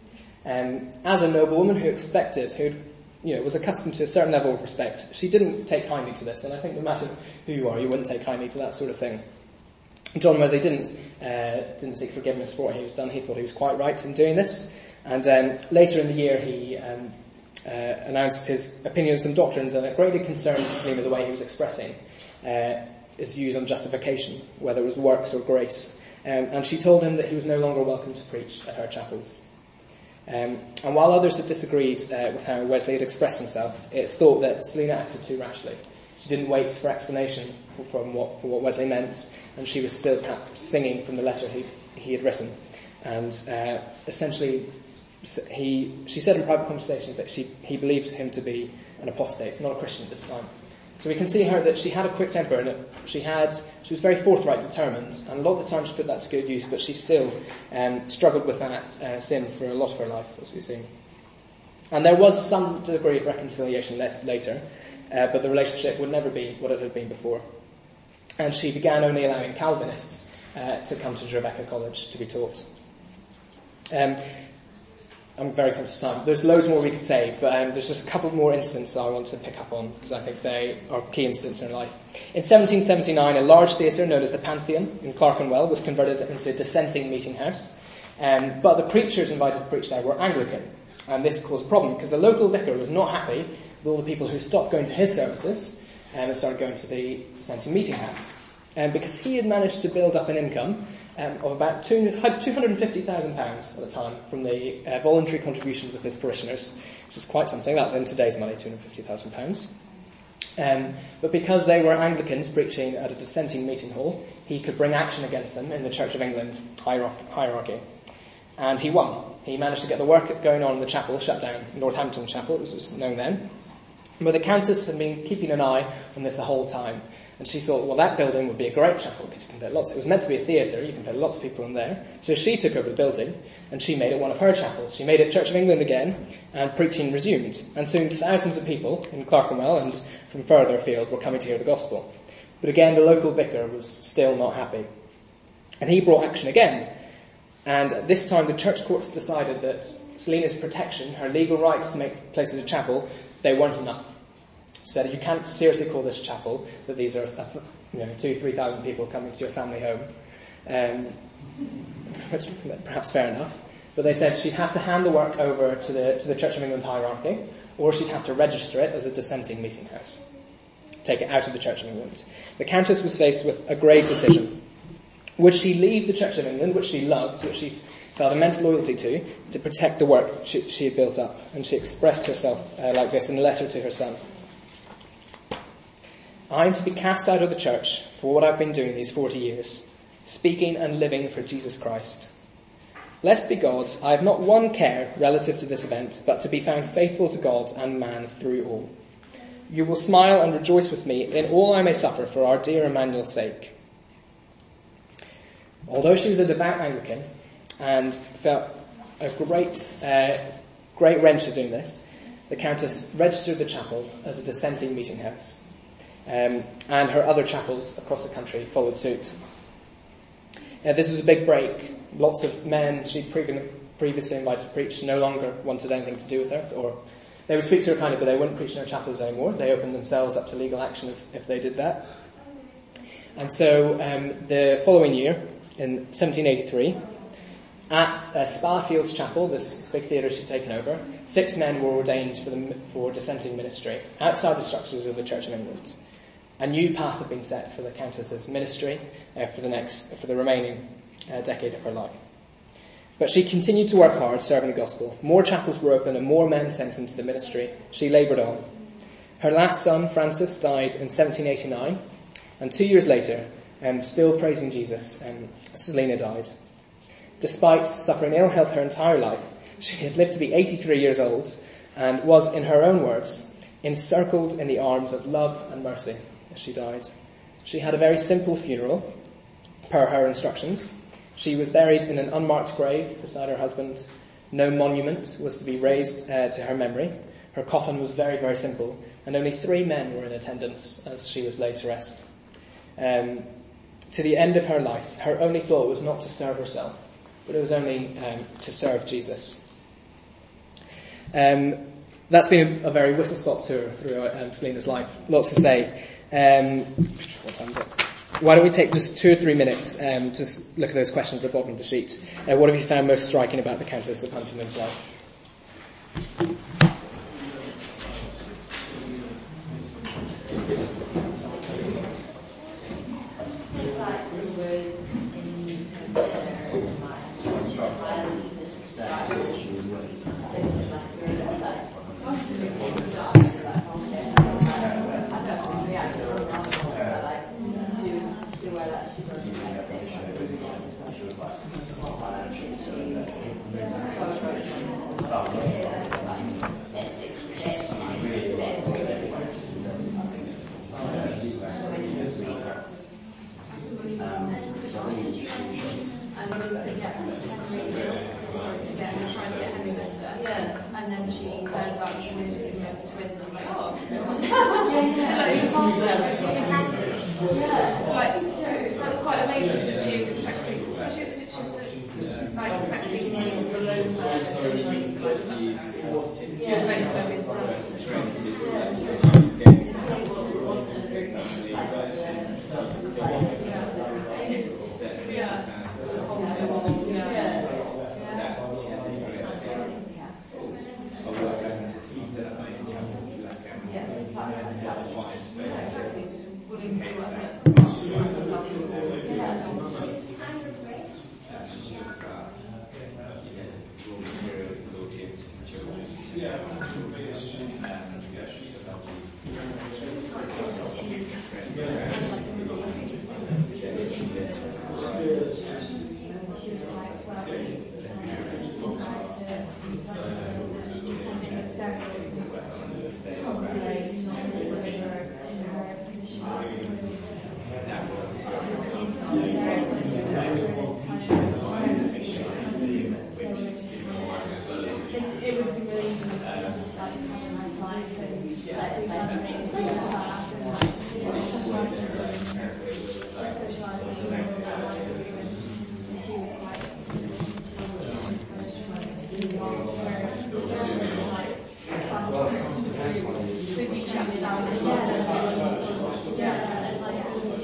Um, as a noblewoman who expected, who you know was accustomed to a certain level of respect, she didn't take kindly to this, and I think no matter who you are, you wouldn't take kindly to that sort of thing. John Wesley didn't uh, didn't seek forgiveness for what he was done. He thought he was quite right in doing this, and um, later in the year he um, uh, announced his opinions and doctrines, and it greatly concerned Selina the way he was expressing uh, his views on justification, whether it was works or grace. Um, and she told him that he was no longer welcome to preach at her chapels. Um, and while others had disagreed uh, with how Wesley had expressed himself, it's thought that Selina acted too rashly. She didn't wait for explanation for, from what, for what Wesley meant, and she was still kept singing from the letter he, he had written. And uh, essentially, he, she said in private conversations that she, he believed him to be an apostate, not a Christian at this time. So we can see her that she had a quick temper, and she had she was very forthright, determined, and a lot of the time she put that to good use, but she still um, struggled with that uh, sin for a lot of her life, as we see. And there was some degree of reconciliation later, uh, but the relationship would never be what it had been before. And she began only allowing Calvinists uh, to come to Trevecca College to be taught. Um, I'm very conscious of time. There's loads more we could say, but um, there's just a couple more incidents I want to pick up on, because I think they are key incidents in her life. In seventeen seventy-nine, a large theatre known as the Pantheon in Clerkenwell was converted into a dissenting meeting house. Um, but the preachers invited to preach there were Anglican, and this caused a problem, because the local vicar was not happy with all the people who stopped going to his services um, and started going to the dissenting meeting house. Um, because he had managed to build up an income um, of about two hundred fifty thousand pounds at the time from the uh, voluntary contributions of his parishioners, which is quite something. That's in today's money, two hundred fifty thousand pounds. Um, but because they were Anglicans preaching at a dissenting meeting hall, he could bring action against them in the Church of England hierarchy. And he won. He managed to get the work going on in the chapel shut down, Northampton Chapel, as it was known then. But the Countess had been keeping an eye on this the whole time. And she thought, well, that building would be a great chapel because you can fit lots. It was meant to be a theatre. You can fit lots of people in there. So she took over the building and she made it one of her chapels. She made it Church of England again, and preaching resumed. And soon thousands of people in Clerkenwell and from further afield were coming to hear the gospel. But again, the local vicar was still not happy. And he brought action again. And this time the church courts decided that Selina's protection, her legal rights to make places a chapel, they weren't enough. Said you can't seriously call this a chapel, that these are, you know, two, three thousand people coming to your family home, um, which perhaps fair enough. But they said she'd have to hand the work over to the to the Church of England hierarchy, or she'd have to register it as a dissenting meeting house, take it out of the Church of England. The Countess was faced with a grave decision: would she leave the Church of England, which she loved, which she felt immense loyalty to, to protect the work she, she had built up? And she expressed herself uh, like this in a letter to her son. I am to be cast out of the church for what I've been doing these forty years, speaking and living for Jesus Christ. Blessed be God, I have not one care relative to this event, but to be found faithful to God and man through all. You will smile and rejoice with me in all I may suffer for our dear Emmanuel's sake. Although she was a devout Anglican and felt a great, uh, great wrench of doing this, the Countess registered the chapel as a dissenting meeting house. Um, and her other chapels across the country followed suit. Uh, this was a big break. Lots of men she'd pre- previously invited to preach no longer wanted anything to do with her, or they would speak to her kindly, but they wouldn't preach in her chapels anymore. They opened themselves up to legal action if, if they did that. And so um, the following year, in seventeen eighty-three, at uh, Spa Fields Chapel, this big theatre she'd taken over, six men were ordained for, the, for dissenting ministry outside the structures of the Church of England. A new path had been set for the Countess's ministry uh, for the next, for the remaining uh, decade of her life. But she continued to work hard serving the gospel. More chapels were opened and more men sent into the ministry. She laboured on. Her last son, Francis, died in seventeen eighty-nine, and two years later, um, still praising Jesus, um, Selina died. Despite suffering ill health her entire life, she had lived to be eighty-three years old and was, in her own words, encircled in the arms of love and mercy as she died. She had a very simple funeral, per her instructions. She was buried in an unmarked grave beside her husband. No monument was to be raised uh, to her memory. Her coffin was very, very simple, and only three men were in attendance as she was laid to rest. Um, to the end of her life, her only thought was not to serve herself, but it was only um, to serve Jesus. Um, that's been a, a very whistle-stop tour through um, Selina's life. Lots to say. Um, what time is it? Why don't we take just two or three minutes um, to look at those questions at the bottom of the sheet. Uh, what have you found most striking about the Countess of Huntingdon's life? It would be really easy to just like compromise life and let it like just socialising and that life and she was quite with each other yeah and like each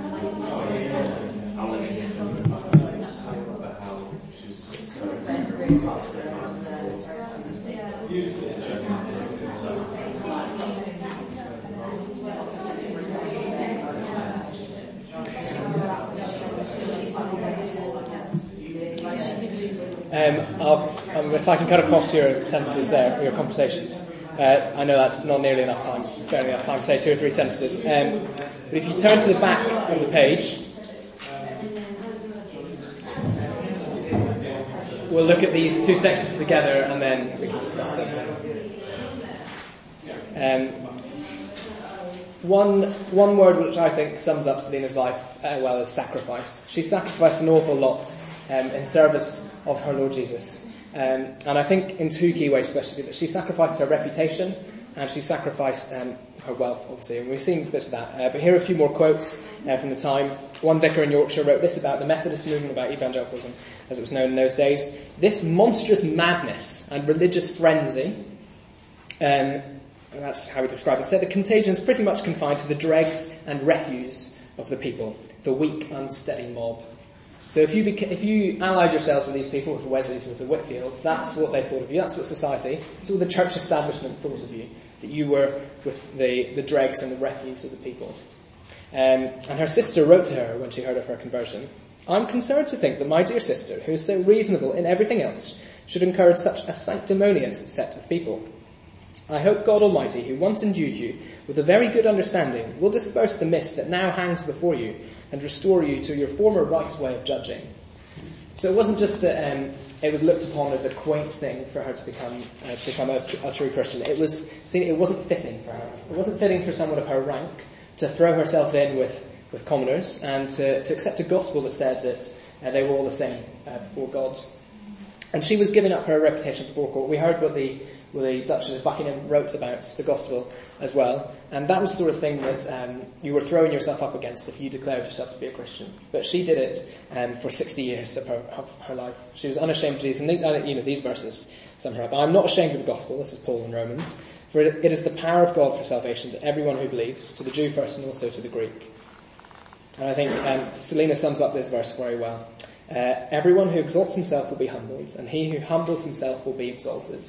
Um, I'll, um, if I can cut across your sentences there, your conversations. Uh, I know that's not nearly enough time, it's barely enough time to say two or three sentences. Um, but if you turn to the back of the page, we'll look at these two sections together and then we can discuss them. Um, one one word which I think sums up Selina's life uh, well is sacrifice. She sacrificed an awful lot um, in service of her Lord Jesus. Um, and I think in two key ways especially, that she sacrificed her reputation and she sacrificed um, her wealth, obviously. And we've seen bits of that. Uh, but here are a few more quotes uh, from the time. One vicar in Yorkshire wrote this about the Methodist movement, about evangelicalism, as it was known in those days. This monstrous madness and religious frenzy, um, and that's how he described it, said the contagion is pretty much confined to the dregs and refuse of the people, the weak, unsteady mob. So if you beca- if you allied yourselves with these people, with the Wesleys, with the Whitfields, that's what they thought of you. That's what society, that's what the church establishment thought of you. That you were with the, the dregs and the refuse of the people. Um, and her sister wrote to her when she heard of her conversion, I'm concerned to think that my dear sister, who is so reasonable in everything else, should encourage such a sanctimonious set of people. I hope God Almighty, who once endued you with a very good understanding, will disperse the mist that now hangs before you and restore you to your former right way of judging. So it wasn't just that um, it was looked upon as a quaint thing for her to become uh, to become a, tr- a true Christian. It was seen, it wasn't fitting for her. It wasn't fitting for someone of her rank to throw herself in with, with commoners and to, to accept a gospel that said that uh, they were all the same uh, before God. And she was giving up her reputation before court. We heard what the what the Duchess of Buckingham wrote about the gospel as well. And that was the sort of thing that um, you were throwing yourself up against if you declared yourself to be a Christian. But she did it um, for sixty years of her, of her life. She was unashamed of Jesus. And the, uh, you know, these verses sum her up. I'm not ashamed of the gospel. This is Paul in Romans. For it, it is the power of God for salvation to everyone who believes, to the Jew first and also to the Greek. And I think um, Selina sums up this verse very well. Uh, everyone who exalts himself will be humbled, and he who humbles himself will be exalted.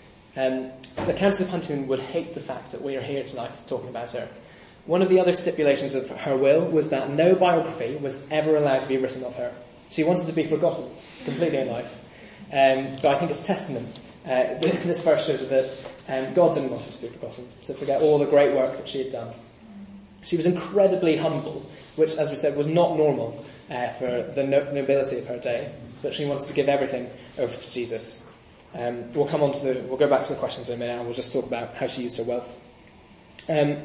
Um, the Council of Huntingdon would hate the fact that we are here tonight talking about her. One of the other stipulations of her will was that no biography was ever allowed to be written of her. She wanted to be forgotten completely in life. Um, but I think it's testament. Uh, this verse shows that um, God didn't want her to be forgotten, to forget all the great work that she had done. She was incredibly humble, which, as we said, was not normal uh, for the no- nobility of her day. But she wanted to give everything over to Jesus. Um, we'll come on to the, we'll go back to the questions in a minute and we'll just talk about how she used her wealth. Um,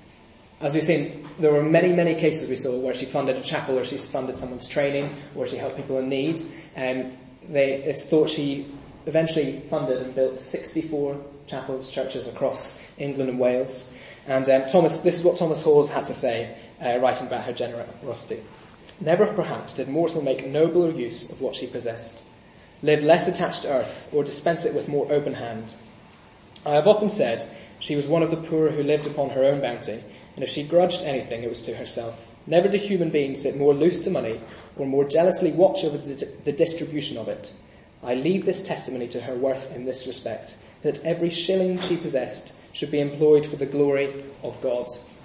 as we've seen, there were many, many cases we saw where she funded a chapel or she funded someone's training or she helped people in need. Um, they, it's thought she eventually funded and built sixty-four chapels, churches across England and Wales. And um, Thomas, this is what Thomas Hawes had to say, uh, writing about her generosity. Never perhaps did mortal make nobler use of what she possessed, live less attached to earth, or dispense it with more open hand. I have often said she was one of the poor who lived upon her own bounty, and if she grudged anything, it was to herself. Never did human being sit more loose to money, or more jealously watch over the, the distribution of it. I leave this testimony to her worth in this respect, that every shilling she possessed should be employed for the glory of God.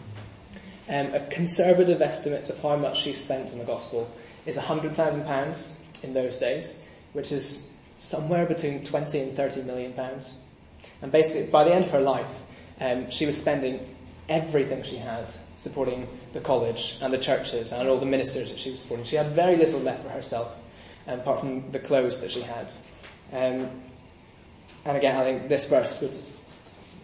Um, a conservative estimate of how much she spent on the gospel is one hundred thousand pounds in those days, which is somewhere between twenty and thirty million pounds. And basically, by the end of her life, um, she was spending everything she had supporting the college and the churches and all the ministers that she was supporting. She had very little left for herself, um, apart from the clothes that she had. Um, and again, I think this verse would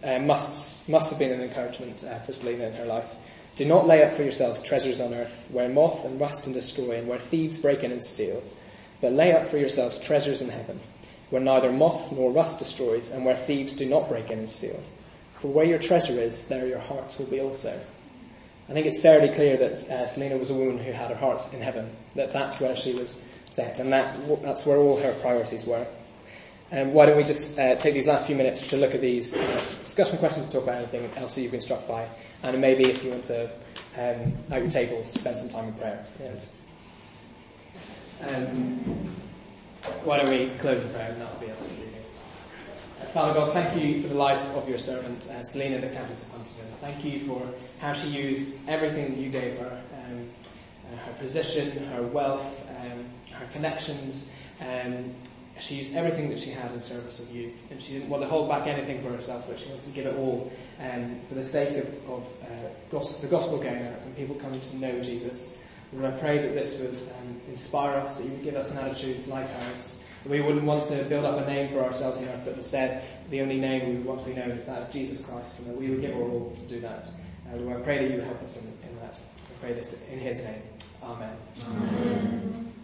uh, must must have been an encouragement uh, for Selena in her life. Do not lay up for yourselves treasures on earth, where moth and rust and destroy, and where thieves break in and steal. But lay up for yourselves treasures in heaven, where neither moth nor rust destroys, and where thieves do not break in and steal. For where your treasure is, there your hearts will be also. I think it's fairly clear that uh, Selena was a woman who had her heart in heaven, that that's where she was set, and that that's where all her priorities were. Um, why don't we just uh, take these last few minutes to look at these uh, discussion questions, talk about anything else that you've been struck by, and maybe if you want to, um, at your tables, spend some time in prayer. Yes. Um, why don't we close in prayer, and that'll be us. Father God, thank you for the life of your servant, uh, Selena, the Countess of Huntingdon. Thank you for how she used everything that you gave her, um, uh, her position, her wealth, um, her connections. Um, she used everything that she had in service of you. And she didn't want to hold back anything for herself, but she wanted to give it all um, for the sake of, of uh, gospel, the gospel going out and people coming to know Jesus. Lord, I pray that this would um, inspire us, that you would give us an attitude like hers. We wouldn't want to build up a name for ourselves here, but instead the only name we would want to be known is that of Jesus Christ, and that we would give our all to do that. And I pray that you would help us in, in that. I pray this in his name. Amen. Amen.